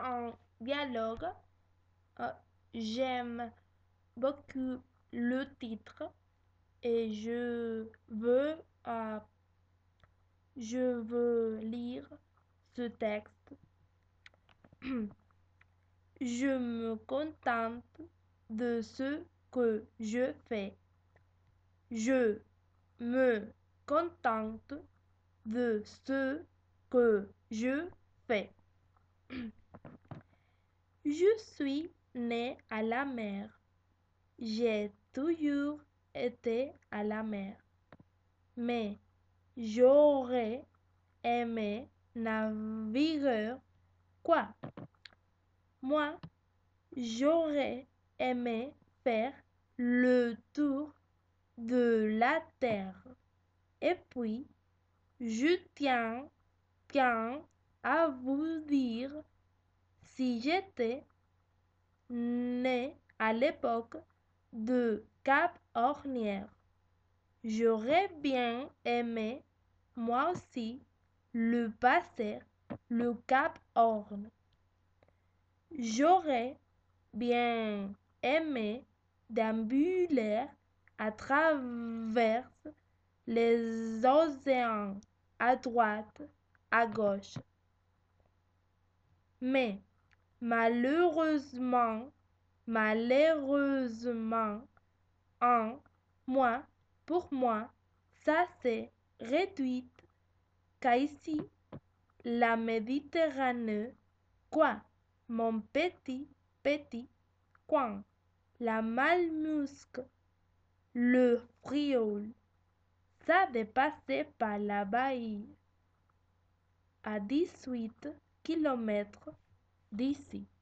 en dialogue. Euh, J'aime beaucoup le titre et je veux lire ce texte. Je me contente de ce que je fais. Je me contente de ce que je fais. Je suis né à la mer. J'ai toujours été à la mer. Mais j'aurais aimé naviguer. Quoi? Moi, j'aurais aimé faire le tour de la terre. Et puis, je tiens bien à vous dire, si j'étais né à l'époque de Cap Hornière, j'aurais bien aimé, moi aussi, le passer le Cap Horn. J'aurais bien aimé déambuler à travers les océans à droite, à gauche. Mais malheureusement, en moi, pour moi, ça s'est réduit qu'à ici, la Méditerranée, quoi, mon petit coin, la Malmusque, le Frioul, ça dépassait pas la Bahie, à 18 kilomètres d'ici.